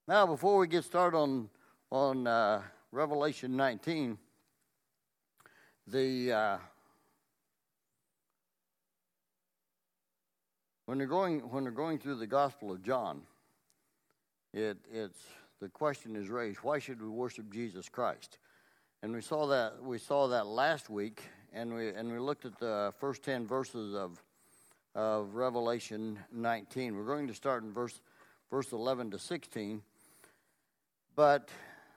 Now, before we get started on Revelation 19, when they're going through the Gospel of John, it's the question is raised: why should we worship Jesus Christ? And we saw that last week, and we looked at the first 10 verses of Revelation 19. We're going to start in verse 11 to 16. But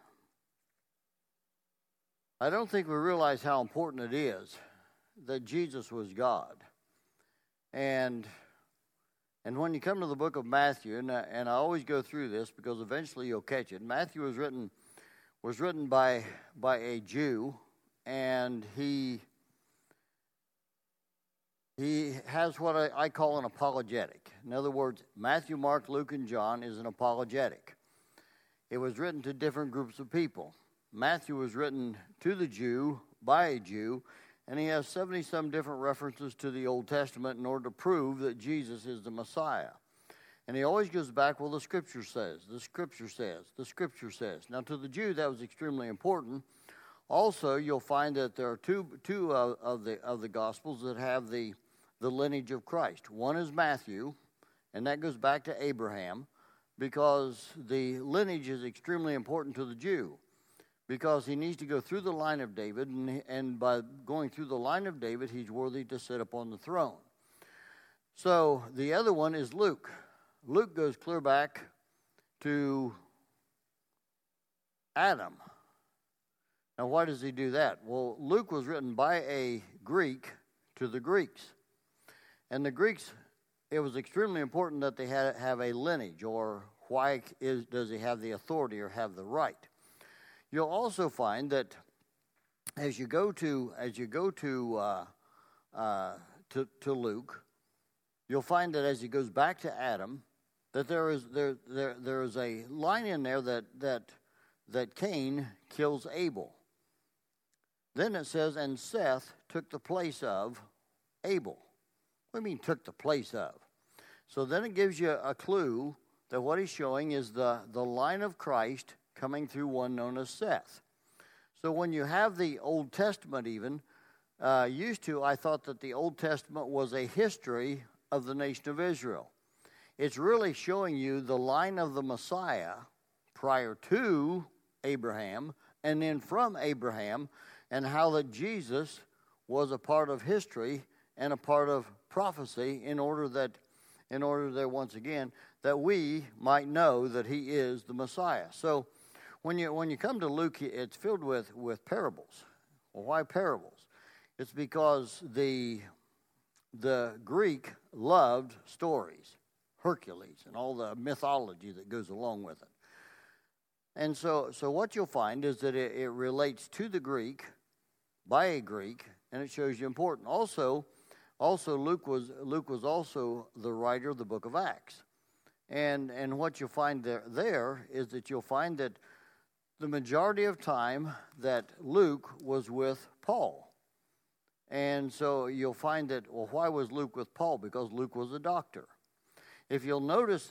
I don't think we realize how important it is that Jesus was God. And when you come to the book of Matthew, and I always go through this because eventually you'll catch it. Matthew was written by a Jew, and he has what I call an apologetic. In other words, Matthew, Mark, Luke, and John is an apologetic. It was written to different groups of people. Matthew was written to the Jew, by a Jew, and he has 70-some different references to the Old Testament in order to prove that Jesus is the Messiah. And he always goes back, well, the Scripture says, the Scripture says, the Scripture says. Now, to the Jew, that was extremely important. Also, you'll find that there are two of the Gospels that have the lineage of Christ. One is Matthew, and that goes back to Abraham, because the lineage is extremely important to the Jew, because he needs to go through the line of David, and by going through the line of David, he's worthy to sit upon the throne. So the other one is Luke. Luke goes clear back to Adam. Now, why does he do that? Well, Luke was written by a Greek to the Greeks. And the Greeks, it was extremely important that they have a lineage, or why does he have the authority or have the right? You'll also find that as you go to Luke, you'll find that as he goes back to Adam, that there is a line in there that Cain kills Abel. Then it says, and Seth took the place of Abel. What do you mean took the place of? So then it gives you a clue that what he's showing is the line of Christ coming through one known as Seth. So when you have the Old Testament even, I thought that the Old Testament was a history of the nation of Israel. It's really showing you the line of the Messiah prior to Abraham, and then from Abraham, and how that Jesus was a part of history and a part of prophecy in order that once again that we might know that he is the Messiah. So when you come to Luke, it's filled with parables. Well, why parables? It's because the Greek loved stories, Hercules and all the mythology that goes along with it. And so what you'll find is that it relates to the Greek by a Greek, and it shows you important. Also Luke was also the writer of the book of Acts. And what you'll find there is that you'll find that the majority of time that Luke was with Paul. And so you'll find that, well, why was Luke with Paul? Because Luke was a doctor. If you'll notice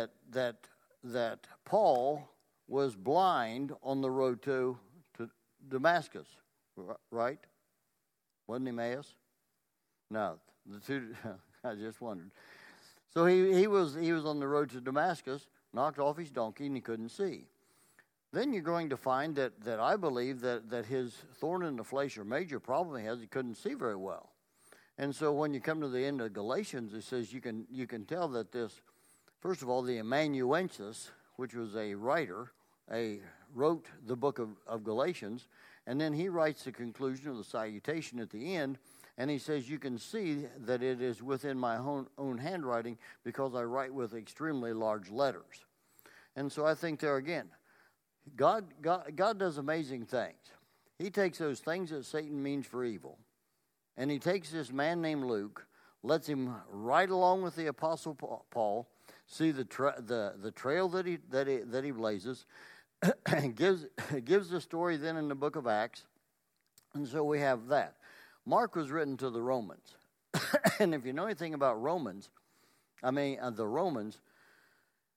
that Paul was blind on the road to Damascus, right? Wasn't Emmaus? No, the two. I just wondered. So he was on the road to Damascus, knocked off his donkey, and he couldn't see. Then you're going to find that I believe that his thorn in the flesh, or major problem he has, he couldn't see very well. And so when you come to the end of Galatians, it says you can tell that this, first of all, the amanuensis, which was a writer, wrote the book of Galatians, and then he writes the conclusion of the salutation at the end, and he says, you can see that it is within my own handwriting because I write with extremely large letters. And so I think there again, God does amazing things. He takes those things that Satan means for evil, and he takes this man named Luke, lets him ride along with the Apostle Paul, see the trail that he blazes, and gives the story then in the book of Acts. And so we have that. Mark was written to the Romans. And if you know anything about Romans, the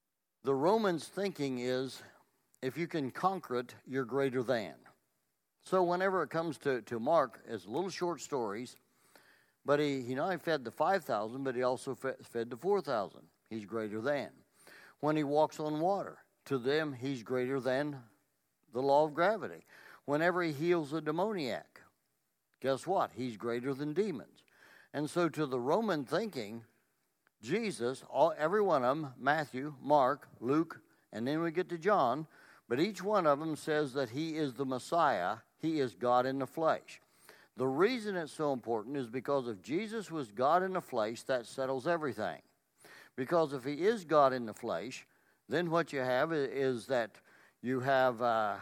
The Romans' thinking is, if you can conquer it, you're greater than. So whenever it comes to Mark, it's little short stories, but he not only fed the 5,000, but he also fed the 4,000. He's greater than. When he walks on water, to them, he's greater than the law of gravity. Whenever he heals a demoniac, guess what? He's greater than demons. And so to the Roman thinking, Jesus, every one of them, Matthew, Mark, Luke, and then we get to John, but each one of them says that he is the Messiah. He is God in the flesh. The reason it's so important is because if Jesus was God in the flesh, that settles everything. Because if he is God in the flesh, then what you have is that you have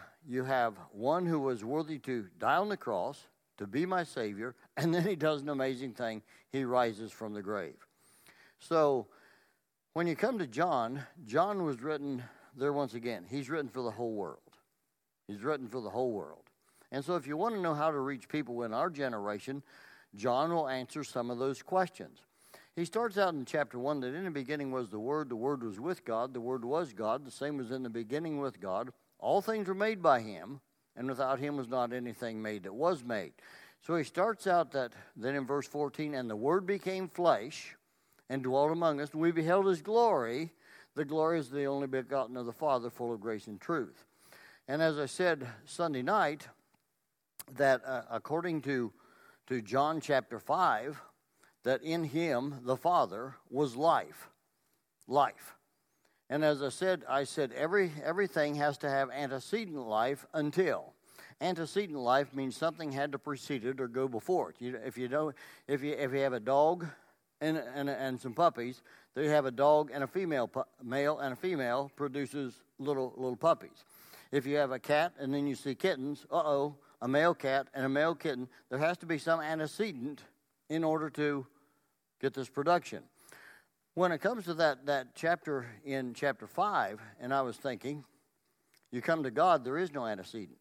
one who was worthy to die on the cross, to be my Savior, and then he does an amazing thing. He rises from the grave. So when you come to John, John was written there once again. He's written for the whole world. He's written for the whole world. And so if you want to know how to reach people in our generation, John will answer some of those questions. He starts out in chapter 1 that in the beginning was the Word was with God, the Word was God, the same was in the beginning with God. All things were made by him, and without him was not anything made that was made. So he starts out then in verse 14, and the Word became flesh and dwelt among us, and we beheld his glory. The glory is the only begotten of the Father, full of grace and truth. And as I said Sunday night, that according to John chapter 5, that in him, the Father, was life. Life. And as I said everything has to have antecedent life until. Antecedent life means something had to precede it or go before it. If you have a dog and some puppies, they have a dog and a female, male and a female produces little puppies. If you have a cat and then you see kittens, a male cat and a male kitten, there has to be some antecedent in order to get this production. When it comes to that chapter in chapter 5, and I was thinking, you come to God, there is no antecedent.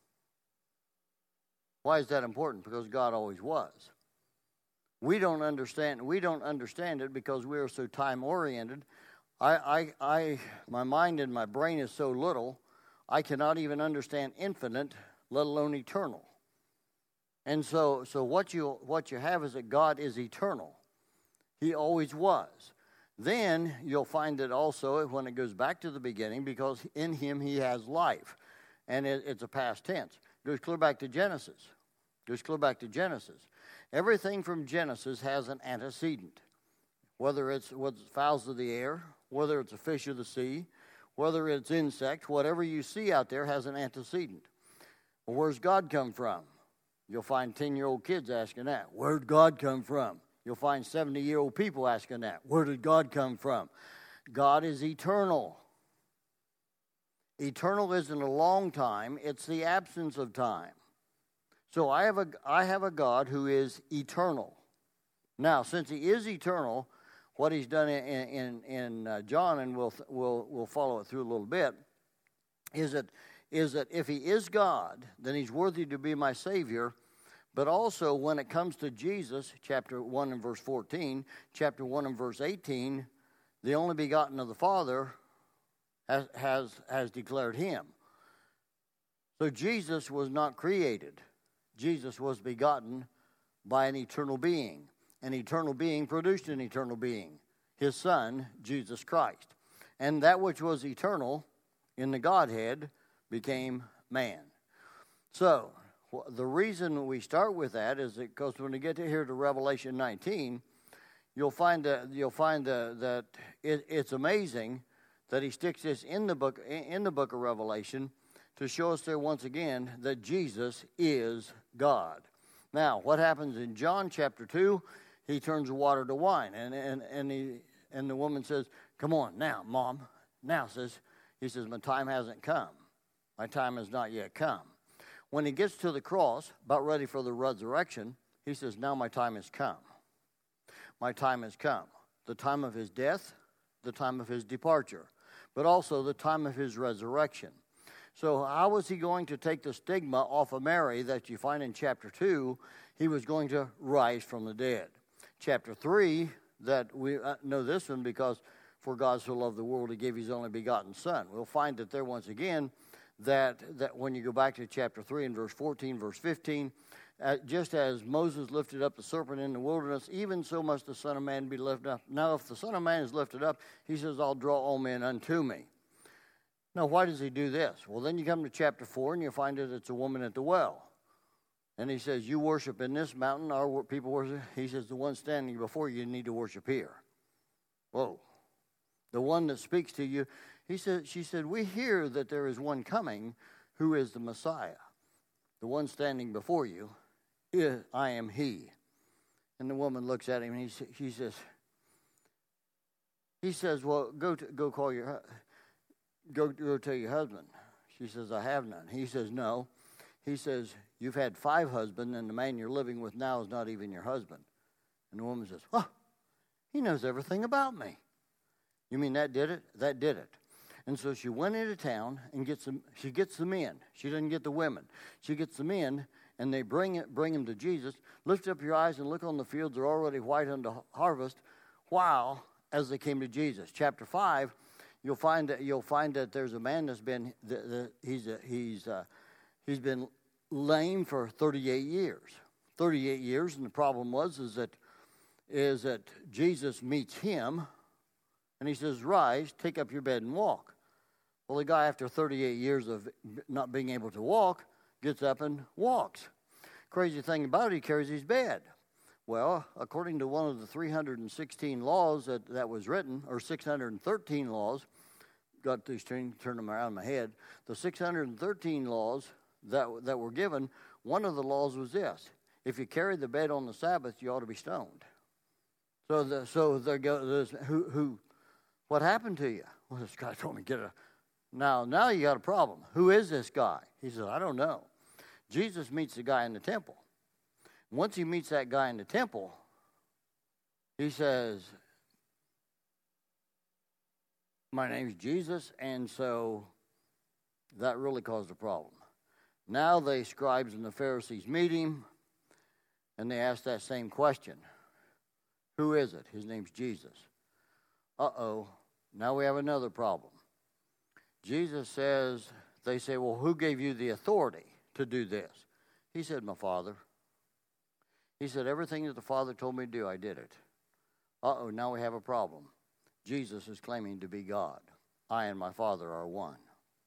Why is that important? Because God always was. We don't understand it because we are so time-oriented. My mind and my brain is so little, I cannot even understand infinite, let alone eternal. And so what you have is that God is eternal. He always was. Then you'll find that also when it goes back to the beginning, because in him he has life. And it's a past tense. It goes clear back to Genesis. Everything from Genesis has an antecedent. Whether it's fowls of the air, whether it's a fish of the sea, whether it's insect, whatever you see out there has an antecedent. Well, where's God come from? You'll find 10-year-old kids asking that. Where'd God come from? You'll find 70-year-old people asking that. Where did God come from? God is eternal. Eternal isn't a long time. It's the absence of time. So I have a God who is eternal. Now, since he is eternal, what he's done in John, and we'll follow it through a little bit, is that if he is God, then he's worthy to be my Savior. But also, when it comes to Jesus, chapter 1 and verse 14, chapter 1 and verse 18, the only begotten of the Father has declared him. So Jesus was not created. Jesus was begotten by an eternal being. An eternal being produced an eternal being, his Son, Jesus Christ. And that which was eternal in the Godhead became man. So the reason we start with that is because when we get to Revelation 19, you'll find that it's amazing that he sticks this in the book of Revelation to show us there once again that Jesus is God. Now, what happens in John chapter 2? He turns the water to wine, and the woman says, "Come on now, Mom." Now he says, "My time hasn't come. My time has not yet come." When he gets to the cross, about ready for the resurrection, he says, "Now my time has come. My time has come." The time of his death, the time of his departure, but also the time of his resurrection. So how was he going to take the stigma off of Mary that you find in chapter 2? He was going to rise from the dead. Chapter 3, that we know this one because for God so loved the world, he gave his only begotten Son. We'll find that there once again that when you go back to chapter 3 and verse 14, verse 15, just as Moses lifted up the serpent in the wilderness, even so must the Son of Man be lifted up. Now, if the Son of Man is lifted up, he says, I'll draw all men unto me. Now, why does he do this? Well, then you come to chapter 4, and you find that it's a woman at the well. And he says, you worship in this mountain, our people worship. He says, the one standing before you need to worship here. Whoa. The one that speaks to you, she said, we hear that there is one coming who is the Messiah. The one standing before you, I am he. And the woman looks at him, and he says, well, go tell your husband. She says, I have none. He says, no. He says, you've had 5 husbands, and the man you're living with now is not even your husband. And the woman says, oh, he knows everything about me. You mean that did it? That did it. And so she went into town and she gets the men. She doesn't get the women. She gets the men, and they bring him to Jesus. Lift up your eyes and look on the fields; they're already white unto harvest. While as they came to Jesus, chapter 5, you'll find that there's a man that's been he's been lame for 38 years. 38 years, and the problem is that Jesus meets him, and he says, "Rise, take up your bed and walk." Well, the guy, after 38 years of not being able to walk, gets up and walks. Crazy thing about it, he carries his bed. Well, according to one of the 316 laws that was written, or 613 laws, got these turn them around in my head. The 613 laws that were given, one of the laws was this: if you carry the bed on the Sabbath, you ought to be stoned. So there goes who. What happened to you? Well, this guy told me get a. Now you got a problem. Who is this guy? He says, I don't know. Jesus meets the guy in the temple. Once he meets that guy in the temple, he says, my name's Jesus, and so that really caused a problem. Now the scribes and the Pharisees meet him, and they ask that same question. Who is it? His name's Jesus. Uh-oh, now we have another problem. Jesus says, they say, well, who gave you the authority to do this? He said, my Father. He said, everything that the Father told me to do, I did it. Uh-oh, now we have a problem. Jesus is claiming to be God. I and my Father are one.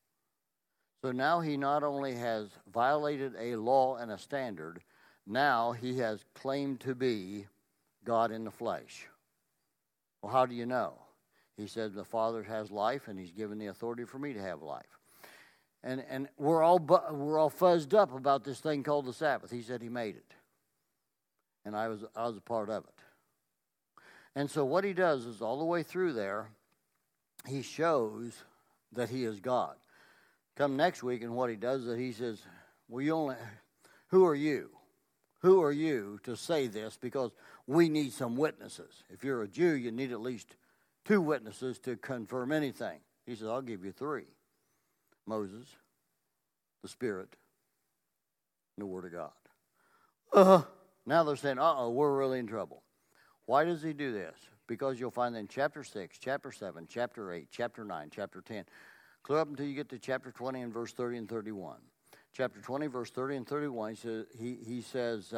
So now he not only has violated a law and a standard, now he has claimed to be God in the flesh. Well, how do you know? He said, the Father has life, and he's given the authority for me to have life. And we're all fuzzed up about this thing called the Sabbath. He said he made it. And I was a part of it. And so what he does is all the way through there, he shows that he is God. Come next week, and what he does is he says, well, who are you? Who are you to say this? Because we need some witnesses. If you're a Jew, you need at least 2 witnesses to confirm anything. He says, I'll give you 3. Moses, the Spirit, and the Word of God. Now they're saying, we're really in trouble. Why does he do this? Because you'll find in chapter 6, chapter 7, chapter 8, chapter 9, chapter 10, clear up until you get to chapter 20 and verse 30 and 31. Chapter 20, verse 30 and 31, he says,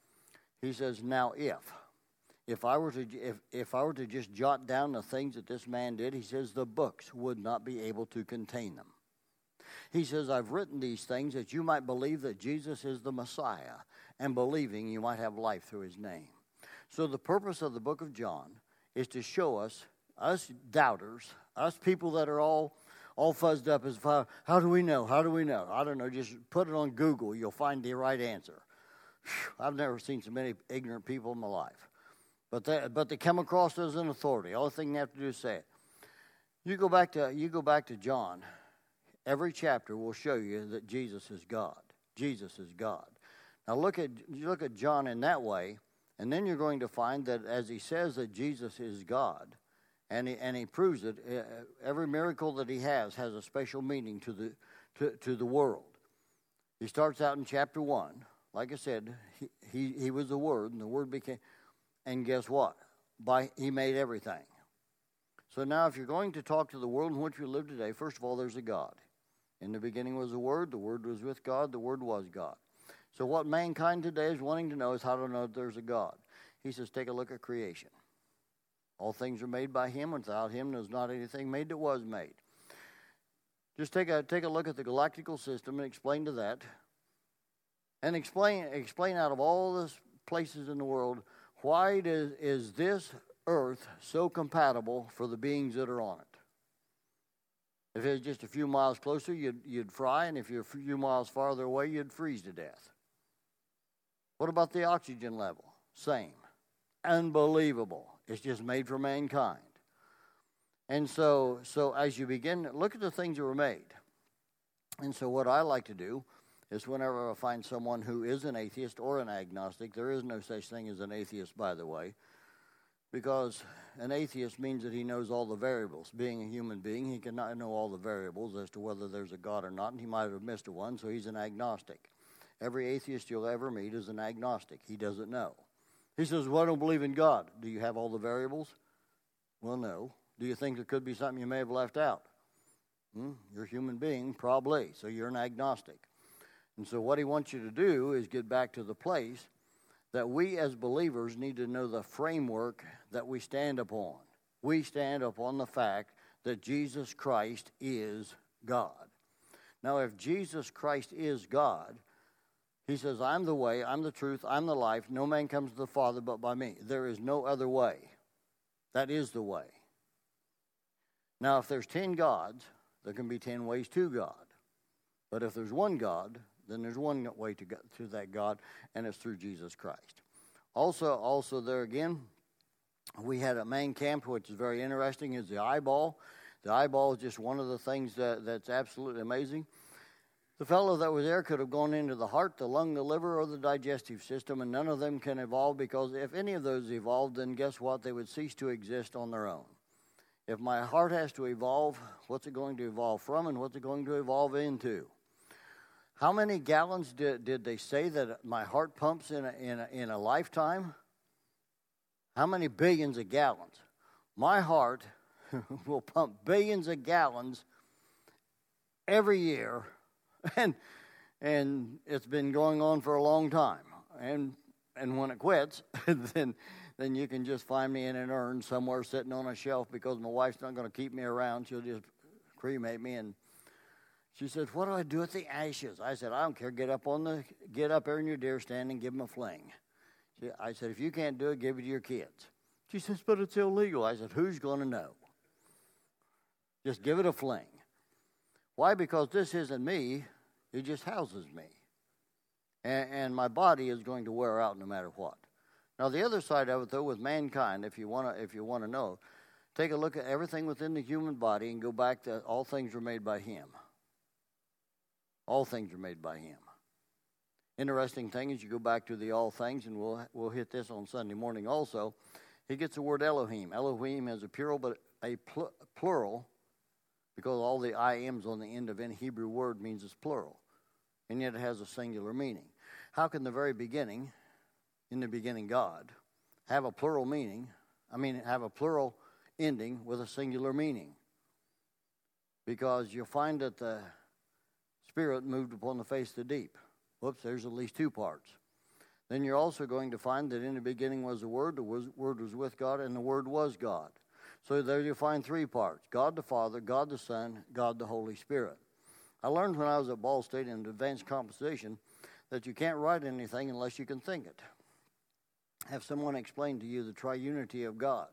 now if I were to just jot down the things that this man did, he says the books would not be able to contain them. He says, I've written these things that you might believe that Jesus is the Messiah, and believing you might have life through his name. So the purpose of the book of John is to show us doubters, us people that are all fuzzed up as far, how do we know? How do we know? I don't know, just put it on Google, you'll find the right answer. I've never seen so many ignorant people in my life. But they come across as an authority. All the thing you have to do is say it. You go back to John. Every chapter will show you that Jesus is God. Jesus is God. Now look at John in that way, and then you're going to find that as he says that Jesus is God, and he proves it. Every miracle that he has a special meaning to the world. He starts out in chapter 1. Like I said, he was the Word, and the Word became. And guess what? He made everything. So now if you're going to talk to the world in which we live today, first of all, there's a God. In the beginning was the Word was with God, the Word was God. So what mankind today is wanting to know is how to know that there's a God. He says, take a look at creation. All things are made by Him. Without Him, there's not anything made that was made. Just take a look at the galactical system and explain to that. And explain out of all the places in the world, why is this earth so compatible for the beings that are on it? If it was just a few miles closer, you'd fry, and if you're a few miles farther away, you'd freeze to death. What about the oxygen level? Same. Unbelievable. It's just made for mankind. And so as you begin, look at the things that were made. And so what I like to do is whenever I find someone who is an atheist or an agnostic, there is no such thing as an atheist, by the way, because an atheist means that he knows all the variables. Being a human being, he cannot know all the variables as to whether there's a God or not, and he might have missed one, so he's an agnostic. Every atheist you'll ever meet is an agnostic. He doesn't know. He says, well, I don't believe in God. Do you have all the variables? Well, no. Do you think there could be something you may have left out? You're a human being, probably, so you're an agnostic. And so what he wants you to do is get back to the place that we as believers need to know the framework that we stand upon. We stand upon the fact that Jesus Christ is God. Now, if Jesus Christ is God, He says, I'm the way, I'm the truth, I'm the life. No man comes to the Father but by me. There is no other way. That is the way. Now, if there's 10 gods, there can be 10 ways to God. But if there's one God, then there's one way to that God, and it's through Jesus Christ. Also there again, we had a main camp, which is very interesting, is the eyeball. The eyeball is just one of the things that's absolutely amazing. The fellow that was there could have gone into the heart, the lung, the liver, or the digestive system, and none of them can evolve, because if any of those evolved, then guess what? They would cease to exist on their own. If my heart has to evolve, what's it going to evolve from, and what's it going to evolve into? How many gallons did they say that my heart pumps in a lifetime? How many billions of gallons? My heart will pump billions of gallons every year, and it's been going on for a long time. And when it quits, then you can just find me in an urn somewhere sitting on a shelf, because my wife's not going to keep me around. She'll just cremate me. And she said, what do I do with the ashes? I said, I don't care. Get up there in your deer stand and give them a fling. I said, if you can't do it, give it to your kids. She says, but it's illegal. I said, who's going to know? Just give it a fling. Why? Because this isn't me. It just houses me. And my body is going to wear out no matter what. Now, the other side of it, though, with mankind, if you want to know, take a look at everything within the human body and go back to all things were made by Him. All things are made by Him. Interesting thing is you go back to the all things, and we'll hit this on Sunday morning also. He gets the word Elohim. Elohim is a plural, but a plural, because all the I ams on the end of any Hebrew word means it's plural, and yet it has a singular meaning. How can the very beginning, in the beginning God, have a plural meaning? Have a plural ending with a singular meaning? Because you'll find that the Spirit moved upon the face of the deep. Whoops, there's at least two parts. Then you're also going to find that in the beginning was the Word was with God, and the Word was God. So there you find three parts: God the Father, God the Son, God the Holy Spirit. I learned when I was at Ball State in advanced composition that you can't write anything unless you can think it. Have someone explain to you the triunity of God.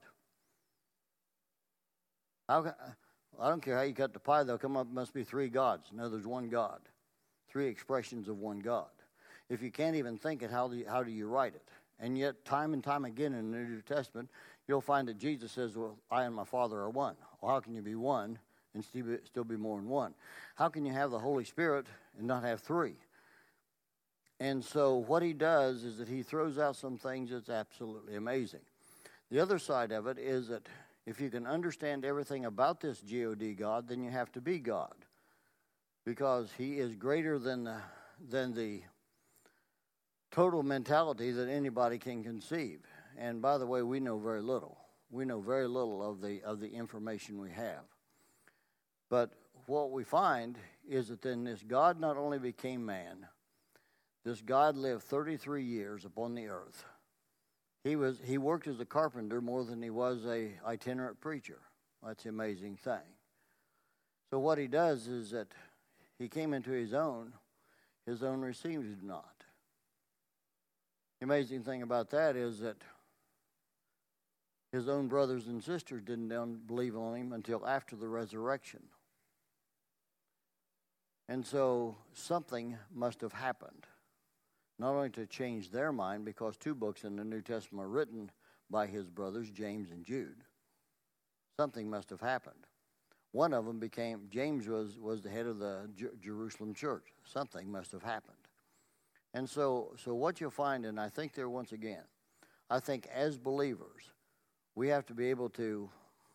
I don't care how you cut the pie, they'll come up, must be three gods. No, there's one God. Three expressions of one God. If you can't even think it, how do you write it? And yet, time and time again in the New Testament, you'll find that Jesus says, well, I and my Father are one. Well, how can you be one and still be more than one? How can you have the Holy Spirit and not have three? And so what He does is that He throws out some things that's absolutely amazing. The other side of it is that if you can understand everything about this God God, then you have to be God, because He is greater than the total mentality that anybody can conceive. And by the way, we know very little. We know very little of the information we have. But what we find is that then this God not only became man, this God lived 33 years upon the earth. He worked as a carpenter more than he was a itinerant preacher. That's the amazing thing. So what he does is that he came into his own received him not. The amazing thing about that is that his own brothers and sisters didn't believe on him until after the resurrection. And so something must have happened, not only to change their mind, because 2 books in the New Testament are written by his brothers, James and Jude. Something must have happened. One of them James was the head of the Jerusalem church. Something must have happened. And so what you'll find, and I think there once again, I think as believers, we have to be able to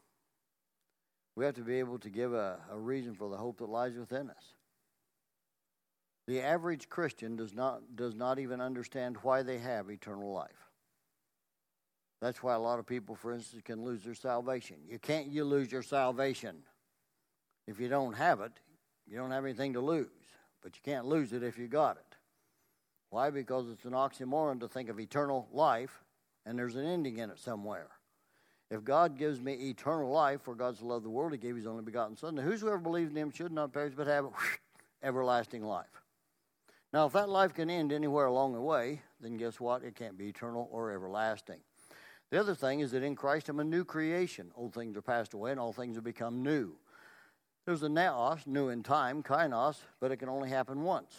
give a reason for the hope that lies within us. The average Christian does not even understand why they have eternal life. That's why a lot of people, for instance, can lose their salvation. You lose your salvation. If you don't have it, you don't have anything to lose. But you can't lose it if you got it. Why? Because it's an oxymoron to think of eternal life, and there's an ending in it somewhere. If God gives me eternal life, for God so loved the world, he gave his only begotten Son, that whosoever believes in him should not perish, but have everlasting life. Now, if that life can end anywhere along the way, then guess what? It can't be eternal or everlasting. The other thing is that in Christ I'm a new creation. Old things are passed away and all things have become new. There's a naos, new in time, kainos, but it can only happen once.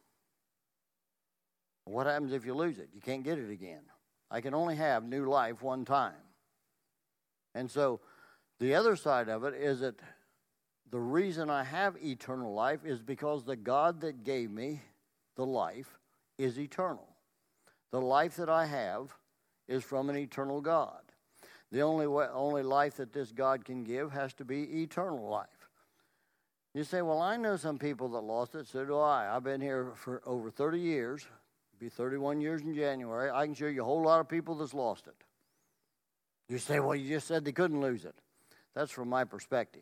What happens if you lose it? You can't get it again. I can only have new life one time. And so the other side of it is that the reason I have eternal life is because the God that gave me the life is eternal. The life that I have is from an eternal God. The only life that this God can give has to be eternal life. You say, well, I know some people that lost it, so do I. I've been here for over 30 years. It'll be 31 years in January. I can show you a whole lot of people that's lost it. You say, well, you just said they couldn't lose it. That's from my perspective.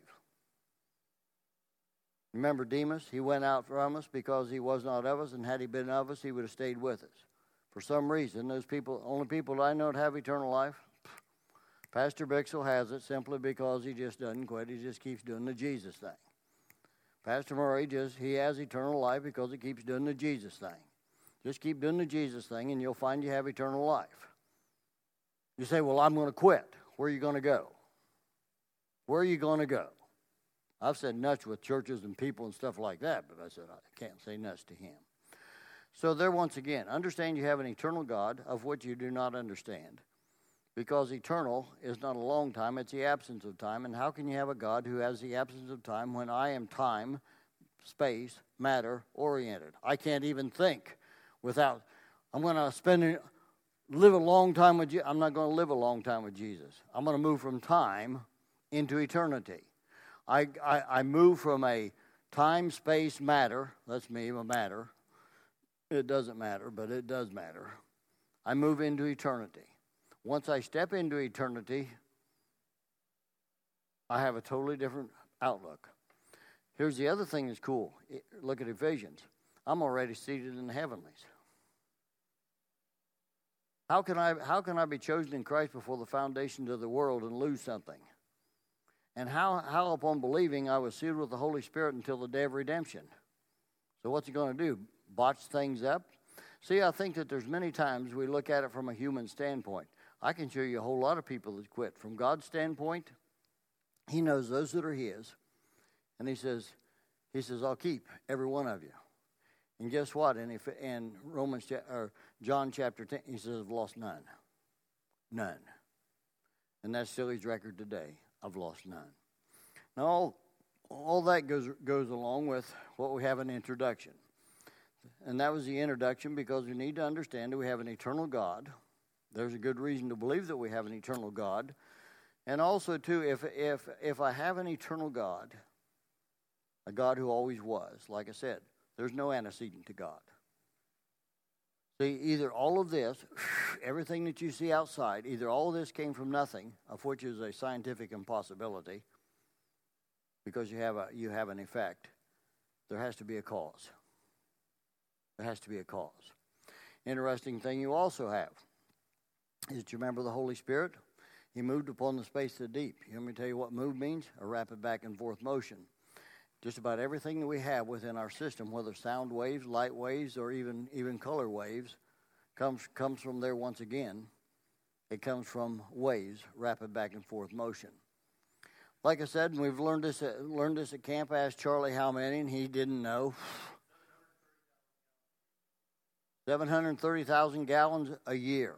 Remember Demas? He went out from us because he was not of us, and had he been of us, he would have stayed with us. For some reason, those people, only people that I know that have eternal life, Pastor Bixel has it simply because he just doesn't quit. He just keeps doing the Jesus thing. Pastor Murray, he has eternal life because he keeps doing the Jesus thing. Just keep doing the Jesus thing, and you'll find you have eternal life. You say, well, I'm going to quit. Where are you going to go? Where are you going to go? I've said nuts with churches and people and stuff like that, but I said I can't say nuts to him. So there, once again, understand you have an eternal God of which you do not understand. Because eternal is not a long time, it's the absence of time. And how can you have a God who has the absence of time when I am time, space, matter oriented? I can't even think without, I'm going to live a long time with Jesus. I'm not going to live a long time with Jesus. I'm going to move from time into eternity. I move from a time, space, matter. That's me, a matter. It doesn't matter, but it does matter. I move into eternity. Once I step into eternity, I have a totally different outlook. Here's the other thing that's cool. Look at Ephesians. I'm already seated in the heavenlies. How can I be chosen in Christ before the foundations of the world and lose something? And how upon believing I was sealed with the Holy Spirit until the day of redemption? So what's he going to do? Botch things up? See, I think that there's many times we look at it from a human standpoint. I can show you a whole lot of people that quit. From God's standpoint, he knows those that are his. And he says, I'll keep every one of you. And guess what? In John chapter 10, he says, I've lost none. None. And that's still his record today. I've lost none. Now, all that goes along with what we have in the introduction. And that was the introduction because we need to understand that we have an eternal God. There's a good reason to believe that we have an eternal God. And also, too, if I have an eternal God, a God who always was, like I said, there's no antecedent to God. See, either all of this, everything that you see outside, either all of this came from nothing, of which is a scientific impossibility, because you have an effect. There has to be a cause. There has to be a cause. Interesting thing you also have is, do you remember the Holy Spirit? He moved upon the space of the deep. You want me to tell you what move means? A rapid back and forth motion. Just about everything that we have within our system, whether sound waves, light waves, or even color waves, comes from there once again. It comes from waves, rapid back and forth motion. Like I said, and we've learned this at camp. Asked Charlie how many, and he didn't know. 730,000 gallons a year.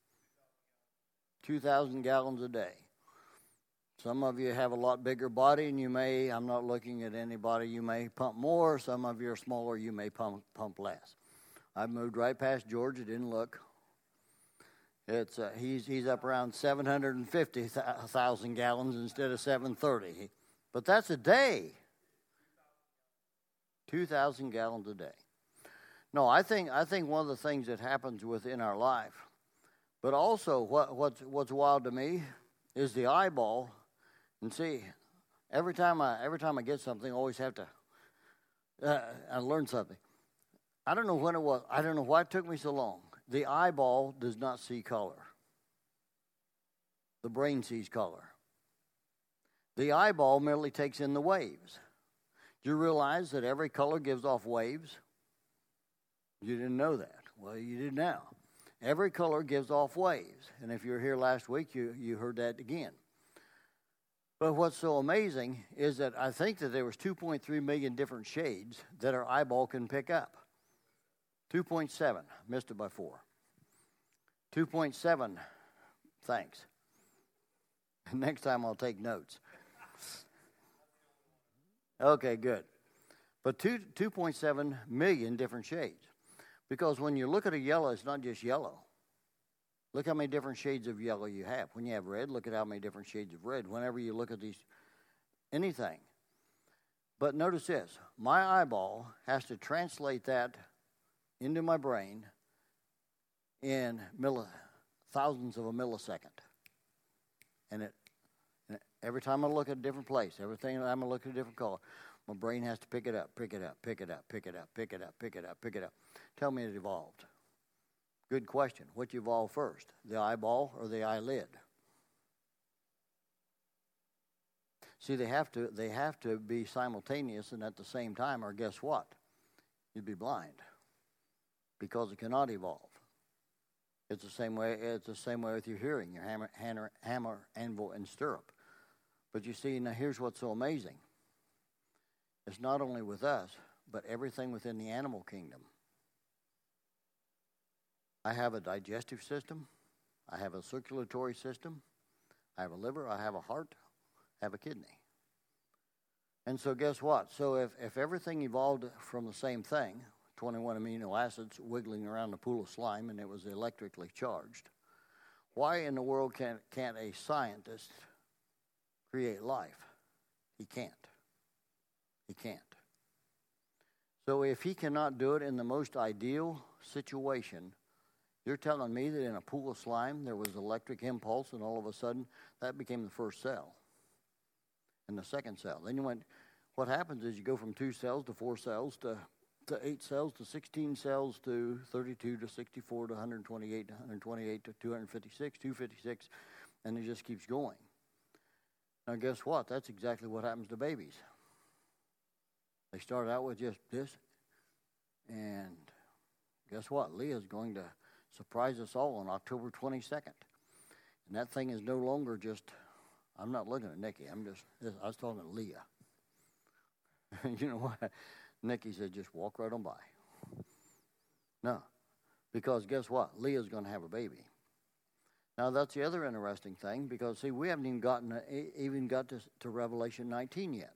2,000 gallons a day. Some of you have a lot bigger body, and I'm not looking at anybody, you may pump more. Some of you are smaller, you may pump less. I moved right past George, it didn't look. It's he's up around 750,000 gallons instead of 730. But that's a day. 2,000 gallons a day. No, I think one of the things that happens within our life, but also what's wild to me is the eyeball. And see, every time I get something, I always have to I learn something. I don't know when it was. I don't know why it took me so long. The eyeball does not see color. The brain sees color. The eyeball merely takes in the waves. Do you realize that every color gives off waves? You didn't know that. Well, you did now. Every color gives off waves. And if you were here last week, you heard that again. But what's so amazing is that I think that there was 2.3 million different shades that our eyeball can pick up. 2.7, missed it by 4. 2.7, thanks. Next time I'll take notes. Okay, good. But 2.7 million different shades. Because when you look at a yellow, it's not just yellow. Look how many different shades of yellow you have. When you have red, look at how many different shades of red. Whenever you look at anything. But notice this. My eyeball has to translate that into my brain in thousandths of a millisecond. And every time I look at a different place, every time I look at a different color, my brain has to pick it up, pick it up, pick it up, pick it up, pick it up, pick it up, pick it up. Tell me it evolved. Good question. What evolved first, the eyeball or the eyelid? See, they have to be simultaneous and at the same time, or guess what? You'd be blind because it cannot evolve. It's the same way. It's the same way with your hearing, your hammer, anvil, and stirrup. But you see, now here's what's so amazing. It's not only with us, but everything within the animal kingdom. I have a digestive system. I have a circulatory system. I have a liver. I have a heart. I have a kidney. And so guess what? So if everything evolved from the same thing, 21 amino acids wiggling around a pool of slime, and it was electrically charged, why in the world can't a scientist create life? He can't. He can't. So if he cannot do it in the most ideal situation, you're telling me that in a pool of slime there was electric impulse, and all of a sudden that became the first cell and the second cell. Then what happens is you go from 2 cells to 4 cells to 8 cells to 16 cells to 32 to 64 to 128 to 128 to 256, 256, and it just keeps going. Now guess what? That's exactly what happens to babies. They start out with just this, and guess what? Leah's going to surprise us all on October 22nd. And that thing is no longer just, I'm not looking at Nikki, I was talking to Leah. You know what? Nikki said, just walk right on by. No, because guess what? Leah's going to have a baby. Now that's the other interesting thing, because see, we haven't even got to Revelation 19 yet.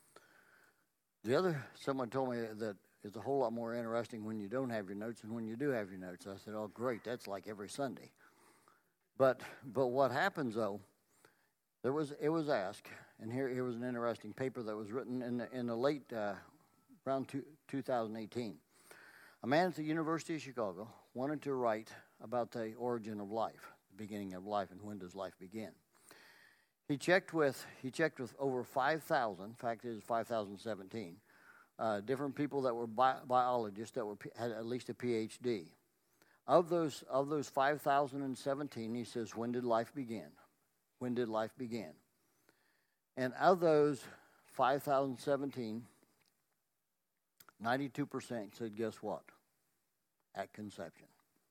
Someone told me that it's a whole lot more interesting when you don't have your notes than when you do have your notes. I said, oh, great, that's like every Sunday. But what happens, though, it was asked, and here was an interesting paper that was written in the late, around 2018. A man at the University of Chicago wanted to write about the origin of life, the beginning of life, and when does life begin. He checked with over 5,000. In fact, it is 5,017 different people that were biologists that had at least a PhD. Of those 5,017, he says, when did life begin? When did life begin? And of those 5,017, 92% said, guess what? At conception.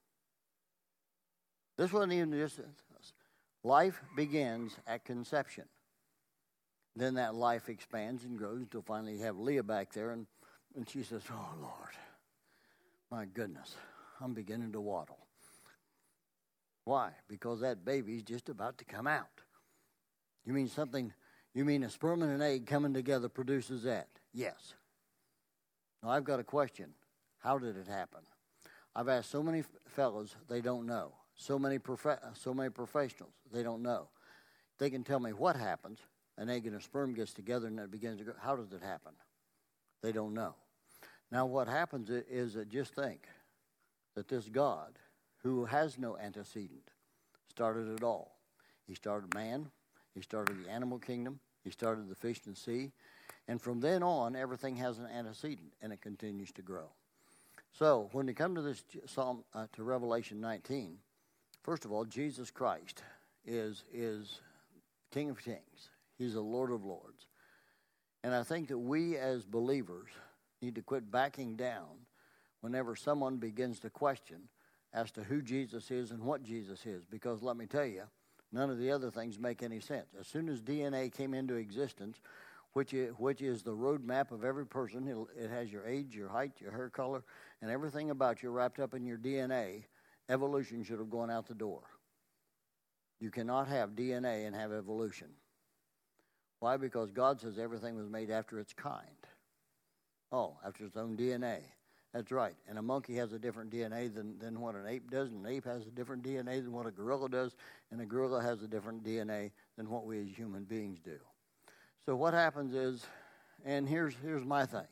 This wasn't even just life begins at conception. Then that life expands and grows until finally you have Leah back there, and she says, oh, Lord, my goodness, I'm beginning to waddle. Why? Because that baby's just about to come out. You mean a sperm and an egg coming together produces that? Yes. Now, I've got a question. How did it happen? I've asked so many fellows, they don't know. So many professionals, they don't know. They can tell me what happens. An egg and a sperm gets together and it begins to grow. How does it happen? They don't know. Now, what happens is that just think that this God, who has no antecedent, started it all. He started man. He started the animal kingdom. He started the fish in the sea. And from then on, everything has an antecedent, and it continues to grow. So when we come to this Psalm, to Revelation 19, first of all, Jesus Christ is King of Kings. He's the Lord of Lords. And I think that we as believers need to quit backing down whenever someone begins to question as to who Jesus is and what Jesus is. Because let me tell you, none of the other things make any sense. As soon as DNA came into existence, which is the roadmap of every person, it has your age, your height, your hair color, and everything about you wrapped up in your DNA, evolution should have gone out the door. You cannot have DNA and have evolution. Why? Because God says everything was made after its kind. Oh, after its own DNA. That's right. And a monkey has a different DNA than what an ape does, and an ape has a different DNA than what a gorilla does, and a gorilla has a different DNA than what we as human beings do. So what happens is, and here's my thing.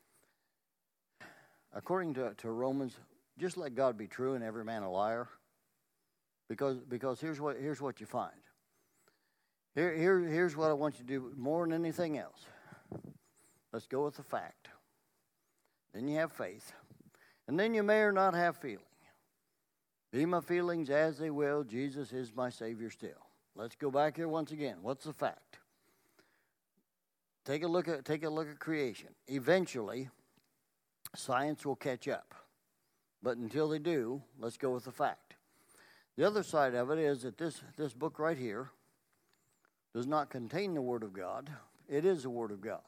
According to Romans, just let God be true and every man a liar. Because here's what you find. Here's what I want you to do more than anything else. Let's go with the fact. Then you have faith. And then you may or not have feeling. Be my feelings as they will, Jesus is my Savior still. Let's go back here once again. What's the fact? Take a look at creation. Eventually, science will catch up. But until they do, let's go with the fact. The other side of it is that this book right here does not contain the Word of God. It is the Word of God.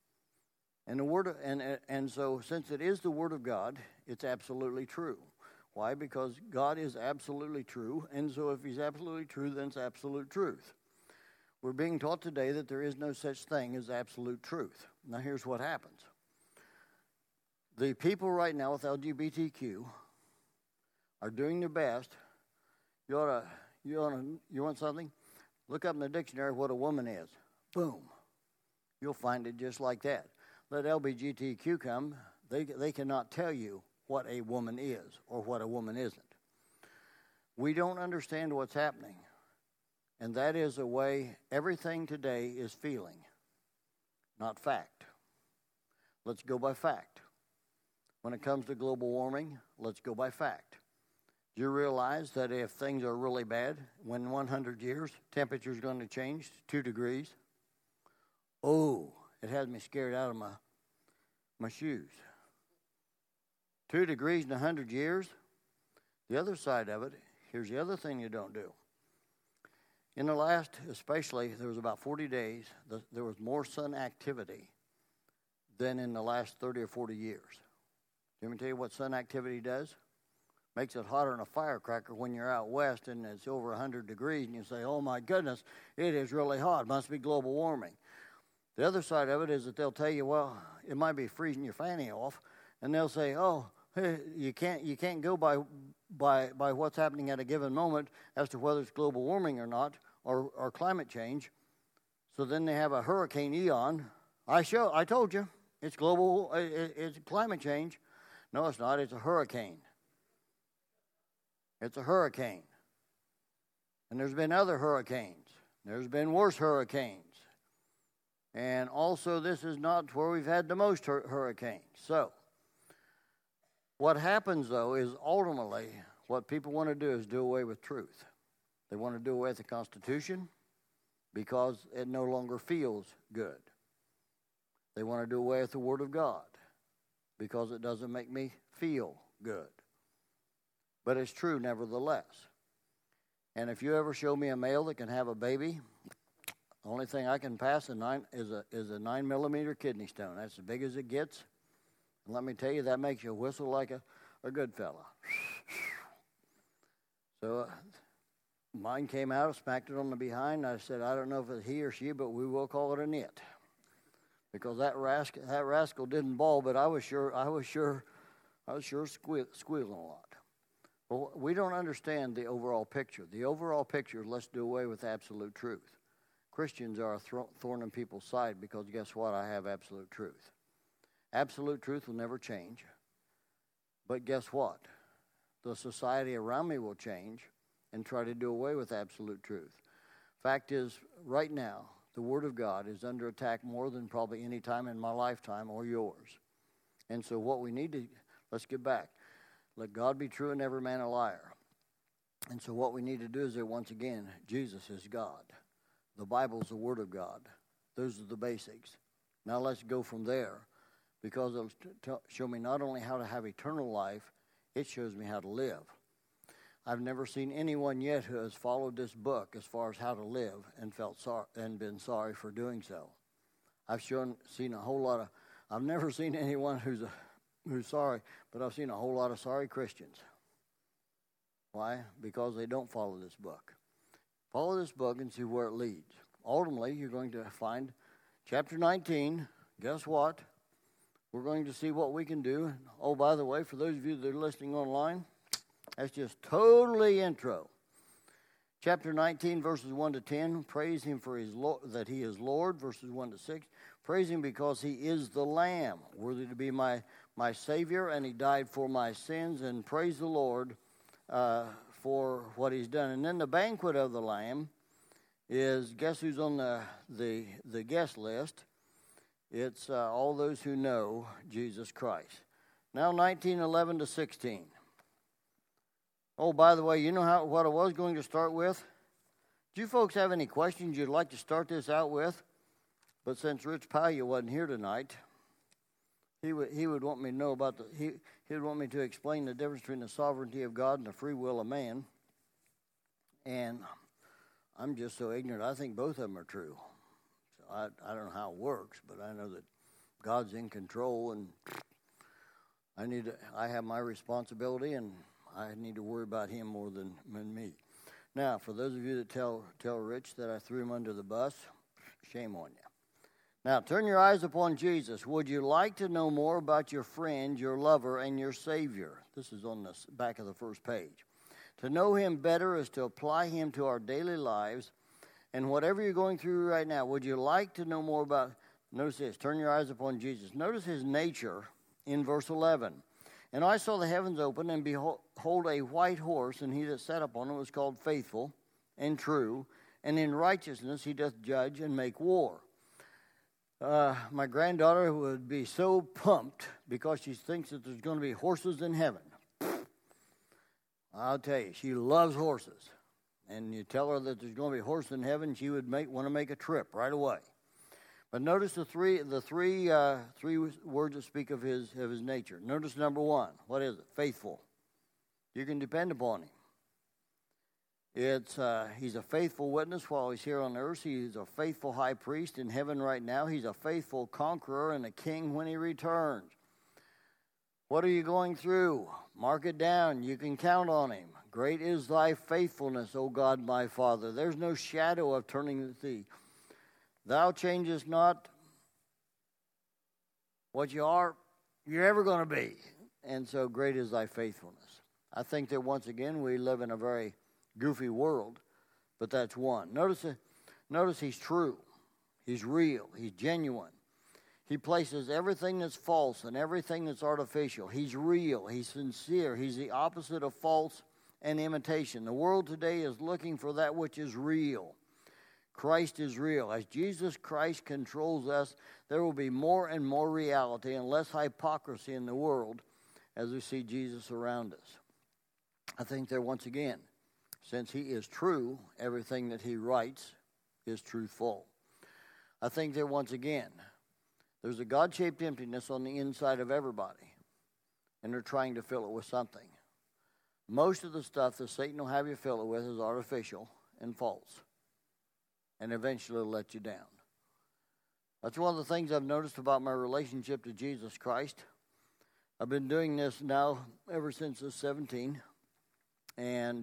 And so since it is the Word of God, it's absolutely true. Why? Because God is absolutely true, and so if He's absolutely true, then it's absolute truth. We're being taught today that there is no such thing as absolute truth. Now here's what happens. The people right now with LGBTQ are doing their best. You want something? Look up in the dictionary what a woman is. Boom. You'll find it just like that. Let LGBTQ come. They cannot tell you what a woman is or what a woman isn't. We don't understand what's happening. And that is a way everything today is feeling, not fact. Let's go by fact. When it comes to global warming, let's go by fact. Do you realize that if things are really bad, when 100 years, temperature is going to change 2 degrees? Oh, it has me scared out of my shoes. 2 degrees in 100 years? The other side of it, here's the other thing you don't do. In the last, especially, there was about 40 days, there was more sun activity than in the last 30 or 40 years. Let me tell you what sun activity does? Makes it hotter than a firecracker when you're out west and it's over 100 degrees and you say, oh my goodness, it is really hot. Must be global warming. The other side of it is that they'll tell you, well, it might be freezing your fanny off, and they'll say, oh, hey, you can't go by what's happening at a given moment as to whether it's global warming or not, or climate change. So then they have a Hurricane Ian. I told you, it's global, it's climate change. No, it's not. It's a hurricane. It's a hurricane. And there's been other hurricanes. There's been worse hurricanes. And also, this is not where we've had the most hurricanes. So, what happens, though, is ultimately what people want to do is do away with truth. They want to do away with the Constitution because it no longer feels good. They want to do away with the Word of God because it doesn't make me feel good. But it's true nevertheless. And if you ever show me a male that can have a baby, the only thing I can pass is a 9mm kidney stone. That's as big as it gets. And let me tell you, that makes you whistle like a good fella. So mine came out, smacked it on the behind. I said, I don't know if it's he or she, but we will call it a nit. Because that rascal didn't bawl, but I was sure squealing a lot. Well, we don't understand the overall picture. The overall picture is let's do away with absolute truth. Christians are a thorn in people's side because guess what? I have absolute truth. Absolute truth will never change. But guess what? The society around me will change and try to do away with absolute truth. Fact is, right now, the Word of God is under attack more than probably any time in my lifetime or yours. And so what we need to, let's get back. Let God be true and every man a liar. And so what we need to do is that once again, Jesus is God. The Bible is the Word of God. Those are the basics. Now let's go from there because it'll show me not only how to have eternal life, it shows me how to live. I've never seen anyone yet who has followed this book as far as how to live and felt sorry and been sorry for doing so. I've seen a whole lot of. I've never seen anyone who's sorry, but I've seen a whole lot of sorry Christians. Why? Because they don't follow this book. Follow this book and see where it leads. Ultimately, you're going to find chapter 19. Guess what? We're going to see what we can do. Oh, by the way, for those of you that are listening online, that's just totally intro. Chapter 19, verses 1 to 10, praise him for his that he is Lord, verses 1 to 6. Praise him because he is the Lamb, worthy to be my Savior, and he died for my sins, and praise the Lord for what he's done. And then the banquet of the Lamb is, guess who's on the guest list? It's all those who know Jesus Christ. Now 19:11 to 16. Oh, by the way, you know what I was going to start with? Do you folks have any questions you'd like to start this out with? But since Rich Paya wasn't here tonight, he would want me to know about he would want me to explain the difference between the sovereignty of God and the free will of man. And I'm just so ignorant. I think both of them are true. So I don't know how it works, but I know that God's in control, and I have my responsibility, and I need to worry about him more than me. Now, for those of you that tell Rich that I threw him under the bus, shame on you. Now, turn your eyes upon Jesus. Would you like to know more about your friend, your lover, and your Savior? This is on the back of the first page. To know him better is to apply him to our daily lives. And whatever you're going through right now, would you like to know more about, notice this, turn your eyes upon Jesus. Notice his nature in verse 11. And I saw the heavens open, and behold, a white horse, and he that sat upon it was called Faithful and True, and in righteousness he doth judge and make war. My granddaughter would be so pumped because she thinks that there's going to be horses in heaven. I'll tell you, she loves horses. And you tell her that there's going to be a horse in heaven, she would want to make a trip right away. But notice the three words that speak of his nature. Notice number one. What is it? Faithful. You can depend upon him. He's a faithful witness while he's here on earth. He's a faithful high priest in heaven right now. He's a faithful conqueror and a king when he returns. What are you going through? Mark it down. You can count on him. Great is thy faithfulness, O God my Father. There's no shadow of turning with thee. Thou changest not what you are, you're ever going to be. And so great is thy faithfulness. I think that once again we live in a very goofy world, but that's one. Notice he's true. He's real. He's genuine. He places everything that's false and everything that's artificial. He's real. He's sincere. He's the opposite of false and imitation. The world today is looking for that which is real. Christ is real. As Jesus Christ controls us, there will be more and more reality and less hypocrisy in the world as we see Jesus around us. I think there once again, since he is true, everything that he writes is truthful. I think there once again, there's a God-shaped emptiness on the inside of everybody, and they're trying to fill it with something. Most of the stuff that Satan will have you fill it with is artificial and false, and eventually it'll let you down. That's one of the things I've noticed about my relationship to Jesus Christ. I've been doing this now ever since I was 17, and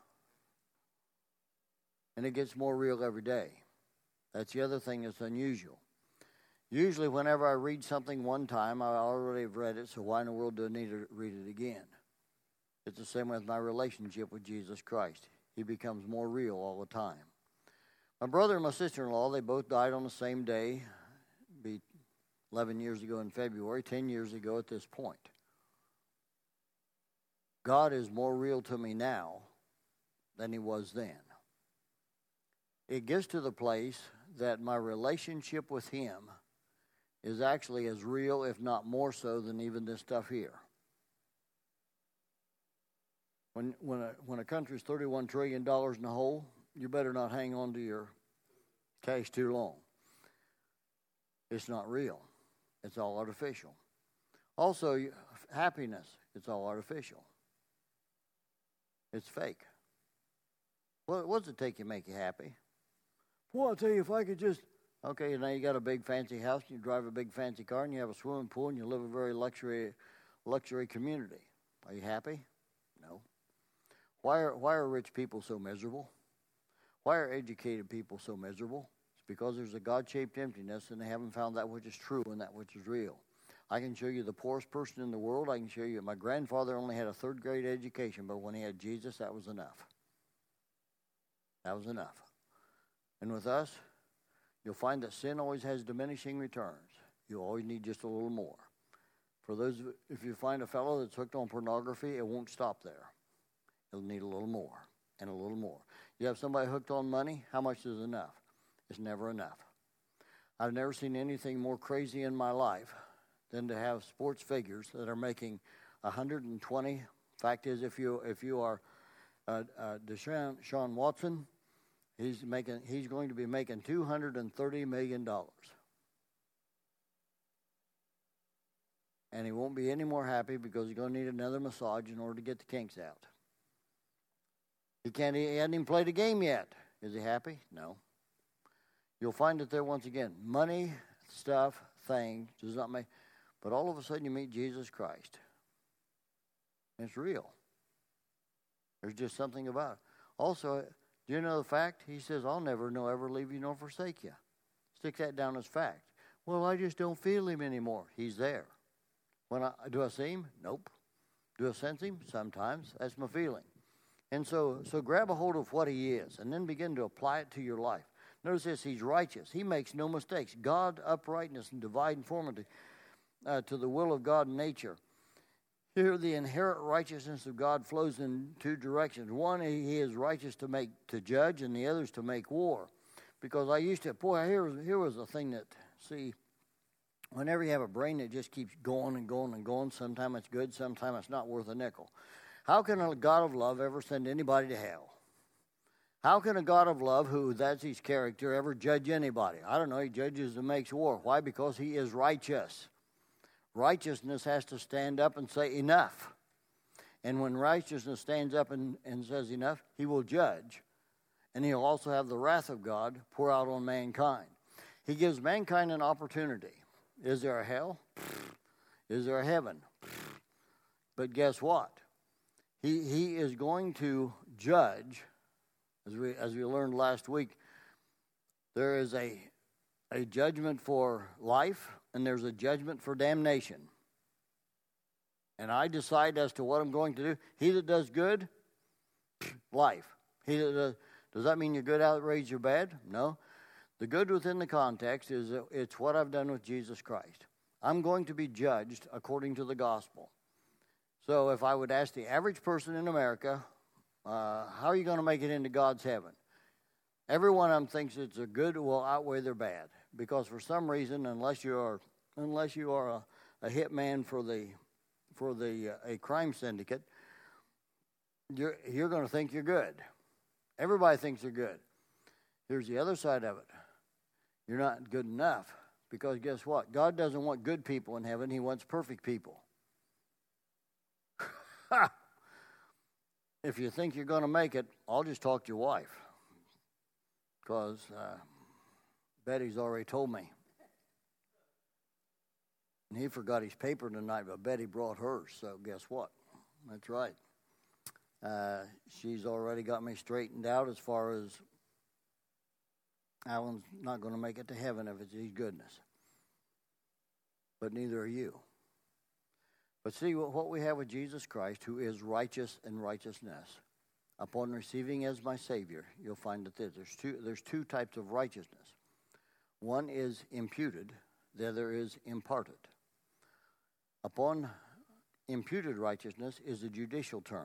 it gets more real every day. That's the other thing that's unusual. Usually whenever I read something one time, I already have read it, so why in the world do I need to read it again? It's the same with my relationship with Jesus Christ. He becomes more real all the time. My brother and my sister-in-law, they both died on the same day. It'd be 11 years ago in February, 10 years ago at this point. God is more real to me now than he was then. It gets to the place that my relationship with him is actually as real, if not more so, than even this stuff here. When a country's $31 trillion in the hole, you better not hang on to your cash too long. It's not real. It's all artificial. Also, happiness, it's all artificial. It's fake. What does it take to make you happy? Well, I'll tell you, if I could just... Okay, now you got a big fancy house, you drive a big fancy car, and you have a swimming pool, and you live a very luxury community. Are you happy? No. Why are rich people so miserable? Why are educated people so miserable? It's because there's a God-shaped emptiness, and they haven't found that which is true and that which is real. I can show you the poorest person in the world. I can show you my grandfather only had a third-grade education, but when he had Jesus, that was enough. That was enough. And with us, you'll find that sin always has diminishing returns. You always need just a little more. For those, if you find a fellow that's hooked on pornography, it won't stop there. It'll need a little more and a little more. You have somebody hooked on money, how much is enough? It's never enough. I've never seen anything more crazy in my life than to have sports figures that are making 120. Fact is, if you are Deshaun Watson, he's going to be making $230 million. And he won't be any more happy because he's going to need another massage in order to get the kinks out. He hasn't even played a game yet. Is he happy? No. You'll find that there once again, money, stuff, things does not make, but all of a sudden you meet Jesus Christ. And it's real. There's just something about it. Also, do you know the fact? He says, I'll never ever leave you nor forsake you. Stick that down as fact. Well, I just don't feel him anymore. He's there. Do I see him? Nope. Do I sense him? Sometimes. That's my feeling. And so grab a hold of what he is and then begin to apply it to your life. Notice this, he's righteous. He makes no mistakes. God, uprightness, and divine conformity to the will of God and nature. Here, the inherent righteousness of God flows in two directions. One, he is righteous to judge, and the other is to make war. Because here was the thing that, see, whenever you have a brain that just keeps going and going and going, sometimes it's good, sometimes it's not worth a nickel. How can a God of love ever send anybody to hell? How can a God of love, who that's his character, ever judge anybody? I don't know, he judges and makes war. Why? Because he is righteous. Righteousness has to stand up and say enough. And when righteousness stands up and says enough, he will judge. And he'll also have the wrath of God pour out on mankind. He gives mankind an opportunity. Is there a hell? Is there a heaven? But guess what? He is going to judge, as we learned last week. There is a judgment for life, and there's a judgment for damnation. And I decide as to what I'm going to do. He that does good, life. Does that mean your good outweighs your bad? No. The good within the context is it's what I've done with Jesus Christ. I'm going to be judged according to the gospel. So if I would ask the average person in America, How are you going to make it into God's heaven? Every one of them thinks it's a good will outweigh their bad, because for some reason, unless you are a hitman for a crime syndicate, you're going to think you're good. Everybody thinks they're good. Here's the other side of it. You're not good enough, because guess what? God doesn't want good people in heaven. He wants perfect people. If you think you're going to make it, I'll just talk to your wife, because Betty's already told me. And he forgot his paper tonight, but Betty brought hers, so guess what? That's right. She's already got me straightened out as far as Alan's not going to make it to heaven if it's his goodness. But neither are you. But see, what we have with Jesus Christ, who is righteous and righteousness. Upon receiving as my Savior, you'll find that there's two types of righteousness. One is imputed, the other is imparted. Upon imputed righteousness is a judicial term.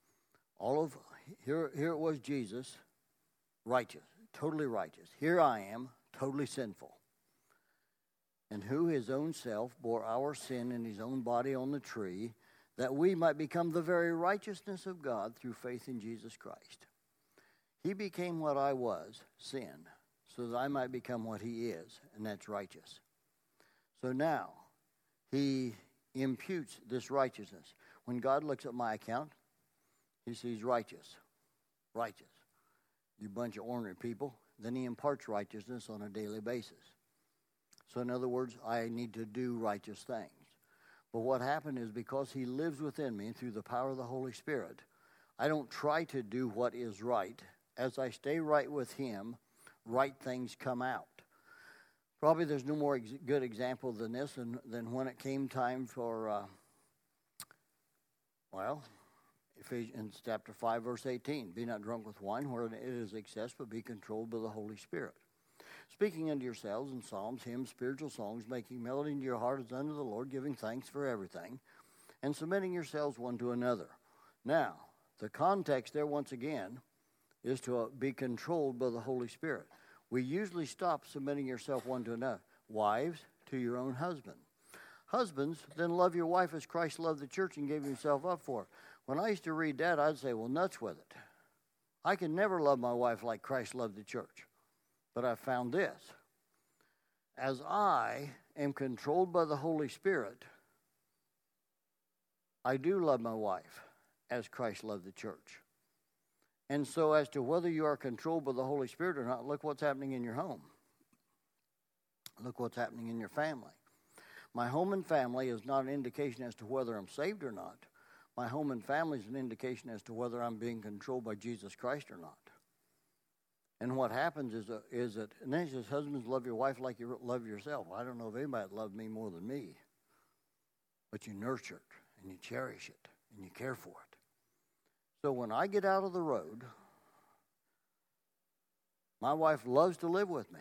Here it was Jesus, righteous, totally righteous. Here I am, totally sinful. And who his own self bore our sin in his own body on the tree, that we might become the very righteousness of God through faith in Jesus Christ. He became what I was, sin, so that I might become what he is, and that's righteous. So now, he imputes this righteousness. When God looks at my account, he sees righteous. Righteous. You bunch of ornery people. Then he imparts righteousness on a daily basis. So in other words, I need to do righteous things. But what happened is, because he lives within me through the power of the Holy Spirit, I don't try to do what is right. As I stay right with him, right things come out. Probably there's no more good example than this than when it came time for, Ephesians chapter 5, verse 18. Be not drunk with wine, wherein it is excess, but be controlled by the Holy Spirit. Speaking unto yourselves in psalms, hymns, spiritual songs, making melody into your heart as unto the Lord, giving thanks for everything, and submitting yourselves one to another. Now, the context there, once again, is to be controlled by the Holy Spirit. We usually stop submitting yourself one to another. Wives, to your own husband. Husbands, then love your wife as Christ loved the church and gave himself up for her. When I used to read that, I'd say, well, nuts with it. I can never love my wife like Christ loved the church. But I found this. As I am controlled by the Holy Spirit, I do love my wife as Christ loved the church. And so as to whether you are controlled by the Holy Spirit or not, look what's happening in your home. Look what's happening in your family. My home and family is not an indication as to whether I'm saved or not. My home and family is an indication as to whether I'm being controlled by Jesus Christ or not. And what happens is that, and then he says, husbands, love your wife like you love yourself. I don't know if anybody loved me more than me. But you nurture it, and you cherish it, and you care for it. So when I get out of the road, my wife loves to live with me.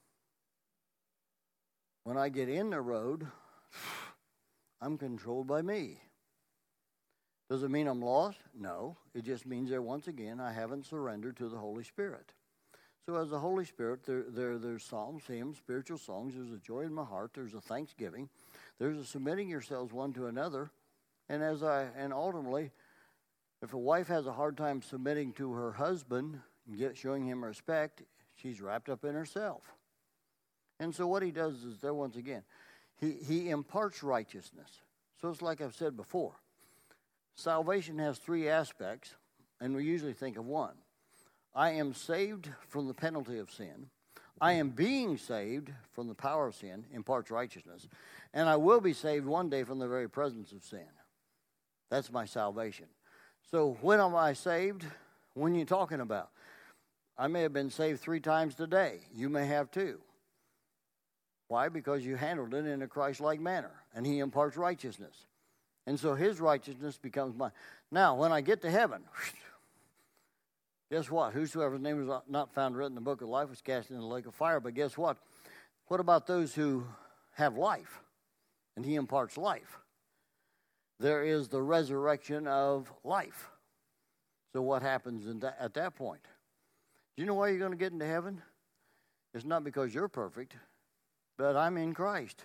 When I get in the road, I'm controlled by me. Does it mean I'm lost? No. It just means that once again, I haven't surrendered to the Holy Spirit. So as the Holy Spirit, there's psalms, hymns, spiritual songs. There's a joy in my heart. There's a thanksgiving. There's a submitting yourselves one to another. And ultimately, if a wife has a hard time submitting to her husband and showing him respect, she's wrapped up in herself. And so what he does is there once again, he imparts righteousness. So it's like I've said before. Salvation has three aspects, and we usually think of one. I am saved from the penalty of sin. I am being saved from the power of sin, imparts righteousness. And I will be saved one day from the very presence of sin. That's my salvation. So when am I saved? When are you talking about? I may have been saved 3 times today. You may have too. Why? Because you handled it in a Christ-like manner. And he imparts righteousness. And so his righteousness becomes mine. Now, when I get to heaven, guess what? Whosoever's name was not found written in the book of life was cast into the lake of fire. But guess what? What about those who have life? And he imparts life. There is the resurrection of life. So what happens at that point? Do you know why you're going to get into heaven? It's not because you're perfect, but I'm in Christ.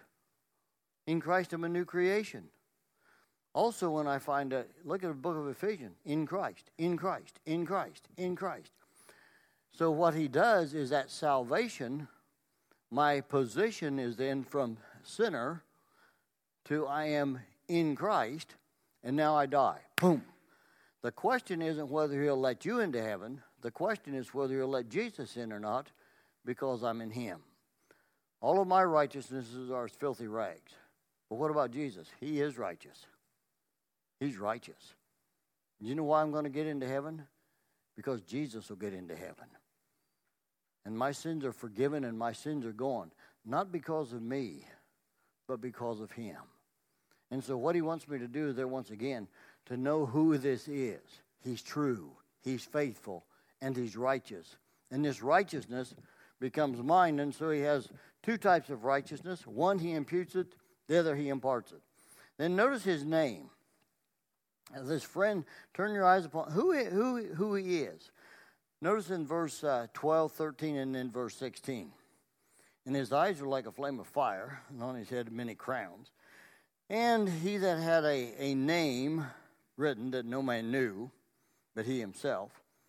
In Christ, I'm a new creation. Also, when I find look at the book of Ephesians, in Christ, in Christ, in Christ, in Christ. So what he does is at salvation, my position is then from sinner to I am in Christ, and now I die. Boom. The question isn't whether he'll let you into heaven. The question is whether he'll let Jesus in or not, because I'm in him. All of my righteousnesses are as filthy rags. But what about Jesus? He is righteous. He's righteous. You know why I'm going to get into heaven? Because Jesus will get into heaven. And my sins are forgiven and my sins are gone. Not because of me, but because of him. And so what he wants me to do there once again, to know who this is. He's true, he's faithful, and he's righteous. And this righteousness becomes mine. And so he has two types of righteousness. One, he imputes it. The other, he imparts it. Then notice his name. This friend, turn your eyes upon who he is. Notice in verse 12, 13, and then verse 16. And his eyes were like a flame of fire, and on his head many crowns. And he that had a name written that no man knew, but he himself.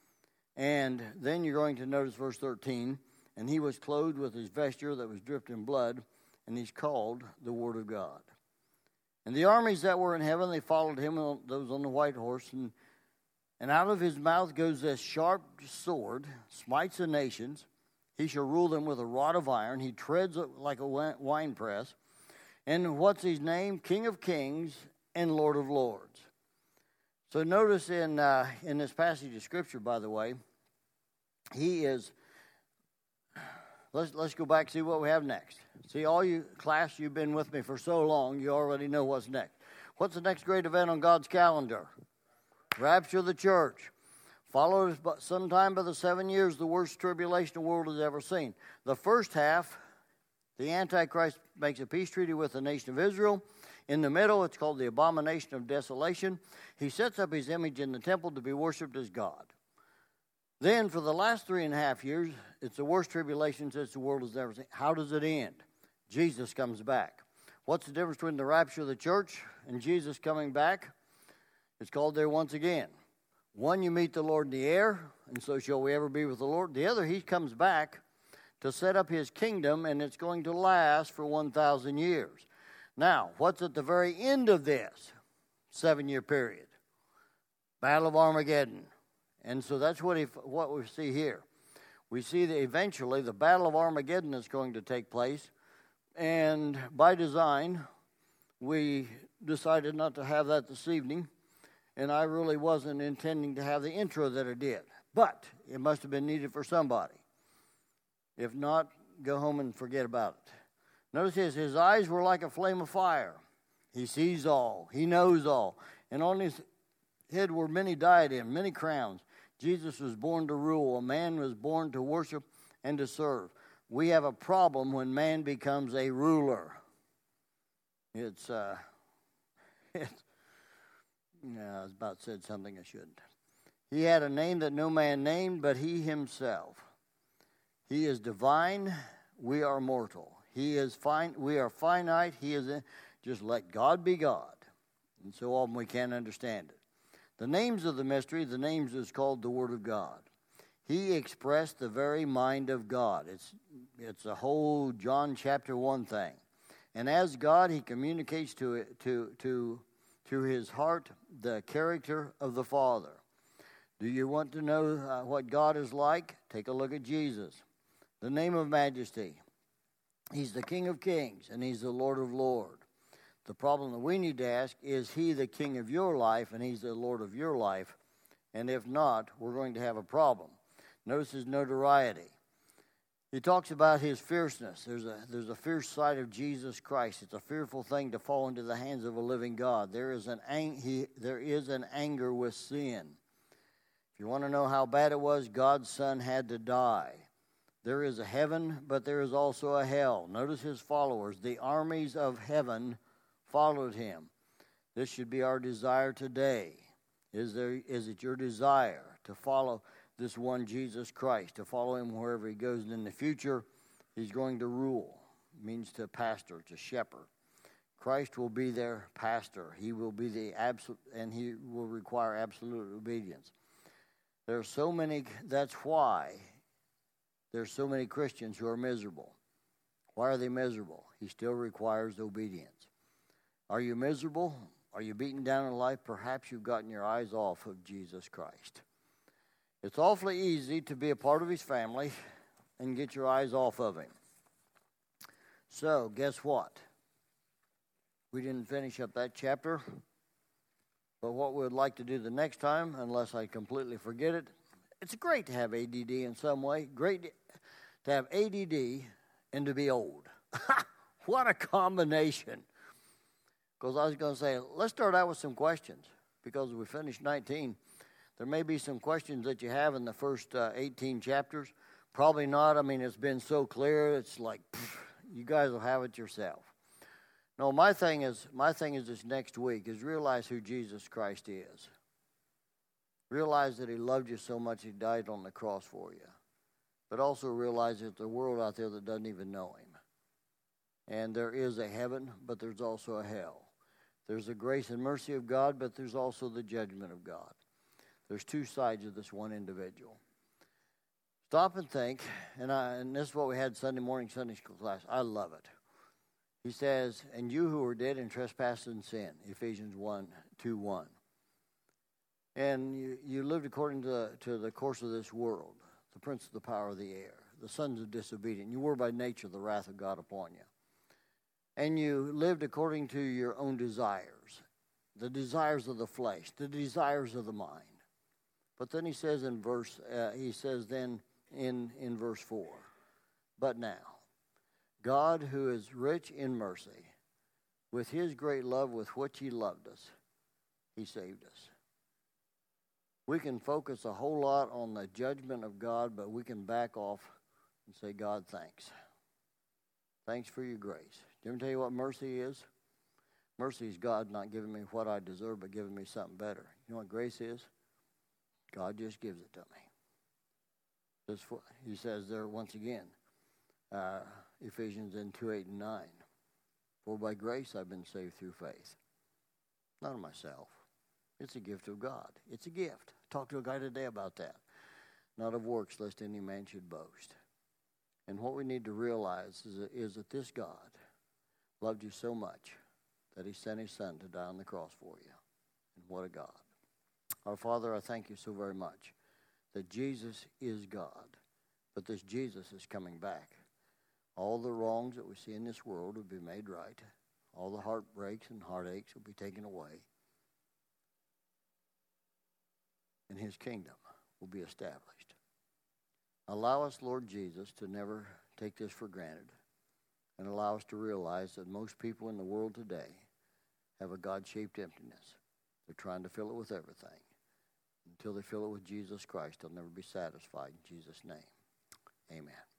And then you're going to notice verse 13. And he was clothed with his vesture that was dripped in blood, and he's called the Word of God. And the armies that were in heaven, they followed him, those on the white horse. And out of his mouth goes this sharp sword, smites the nations. He shall rule them with a rod of iron. He treads like a winepress. And what's his name? King of kings and Lord of lords. So notice in this passage of Scripture, by the way, he is... Let's go back and see what we have next. See, all you class, you've been with me for so long, you already know what's next. What's the next great event on God's calendar? Rapture of the church. Followed sometime by the 7 years, the worst tribulation the world has ever seen. The first half, the Antichrist makes a peace treaty with the nation of Israel. In the middle, it's called the abomination of desolation. He sets up his image in the temple to be worshipped as God. Then, for the last 3.5 years, it's the worst tribulation since the world has ever seen. How does it end? Jesus comes back. What's the difference between the rapture of the church and Jesus coming back? It's called there once again. One, you meet the Lord in the air, and so shall we ever be with the Lord. The other, he comes back to set up his kingdom, and it's going to last for 1,000 years. Now, what's at the very end of this 7-year period? Battle of Armageddon. And so that's what we see here. We see that eventually the Battle of Armageddon is going to take place. And by design, we decided not to have that this evening. And I really wasn't intending to have the intro that I did. But it must have been needed for somebody. If not, go home and forget about it. Notice his eyes were like a flame of fire. He sees all. He knows all. And on his head were many diadems, many crowns. Jesus was born to rule. A man was born to worship and to serve. We have a problem when man becomes a ruler. I was about to say something I shouldn't. He had a name that no man named, but he himself. He is divine. We are mortal. He is fine. We are finite. Just let God be God. And so often we can't understand it. The names of the mystery, the names is called the Word of God. He expressed the very mind of God. It's a whole John chapter 1 thing. And as God, he communicates to his heart the character of the Father. Do you want to know what God is like? Take a look at Jesus. The name of majesty. He's the King of kings, and he's the Lord of lords. The problem that we need to ask, is he the king of your life, and he's the Lord of your life? And if not, we're going to have a problem. Notice his notoriety. He talks about his fierceness. There's a fierce side of Jesus Christ. It's a fearful thing to fall into the hands of a living God. There is an anger with sin. If you want to know how bad it was, God's Son had to die. There is a heaven, but there is also a hell. Notice his followers. The armies of heaven followed him. This should be our desire today, Is it your desire to follow this one Jesus Christ, to follow him wherever he goes? And in the future, he's going to rule. It means to pastor, to shepherd. Christ will be their pastor. He will be the absolute, and he will require absolute obedience. There are so many, that's why there's so many Christians who are miserable. Why are they miserable? He still requires obedience. Are you miserable? Are you beaten down in life? Perhaps you've gotten your eyes off of Jesus Christ. It's awfully easy to be a part of his family and get your eyes off of him. So, guess what? We didn't finish up that chapter. But what we would like to do the next time, unless I completely forget it, it's great to have ADD in some way. Great to have ADD and to be old. What a combination. Because I was going to say, let's start out with some questions. Because we finished 19. There may be some questions that you have in the first 18 chapters. Probably not. I mean, it's been so clear. It's like, you guys will have it yourself. No, my thing is this next week is realize who Jesus Christ is. Realize that he loved you so much he died on the cross for you. But also realize that there's a world out there that doesn't even know him. And there is a heaven, but there's also a hell. There's the grace and mercy of God, but there's also the judgment of God. There's two sides of this one individual. Stop and think, and this is what we had Sunday morning Sunday school class. I love it. He says, and you who were dead in trespass and sin, Ephesians 2:1. And you lived according to the course of this world, the prince of the power of the air, the sons of disobedience. You were by nature the wrath of God upon you. And you lived according to your own desires, the desires of the flesh, the desires of the mind. But then he says in verse 4, but now, God, who is rich in mercy, with his great love with which he loved us, he saved us. We can focus a whole lot on the judgment of God, but we can back off and say, God, thanks. Thanks for your grace. Did I tell you what mercy is? Mercy is God not giving me what I deserve, but giving me something better. You know what grace is? God just gives it to me. He says there once again, Ephesians 2:8-9. For by grace I've been saved through faith. Not of myself. It's a gift of God. It's a gift. Talked to a guy today about that. Not of works, lest any man should boast. And what we need to realize is that this God loved you so much that he sent his son to die on the cross for you. And what a God. Our Father, I thank you so very much that Jesus is God, but this Jesus is coming back. All the wrongs that we see in this world will be made right. All the heartbreaks and heartaches will be taken away. And his kingdom will be established. Allow us, Lord Jesus, to never take this for granted, and allow us to realize that most people in the world today have a God-shaped emptiness. They're trying to fill it with everything. Until they fill it with Jesus Christ, they'll never be satisfied. In Jesus' name, amen.